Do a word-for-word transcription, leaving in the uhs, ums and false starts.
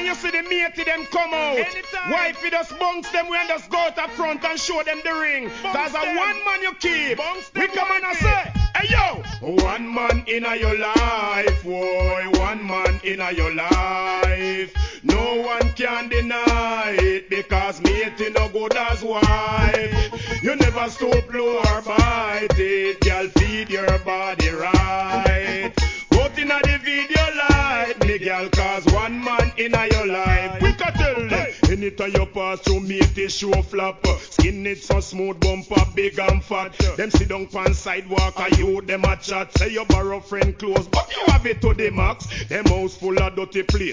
Anytime you see the matey them come out, Anytime. wifey just bounce them when just go out up front and show them the ring. Cause a them. one man you keep. Bounce We them, come on and wifey. say, hey yo, one man in a your life, boy, one man in a your life. No one can deny it because matey no good as wife. You never stoop low or bite it, girl, feed your body right. Out inna the video light, me girl, cause one man inna your life. We can tell them, hey. Anytime you pass through matey show flap, skin it so smooth, bumper big and fat. Them sit down pan sidewalk, and you them a chat. Say you borrow friend clothes, but you have it to the max. Them house full of dirty place.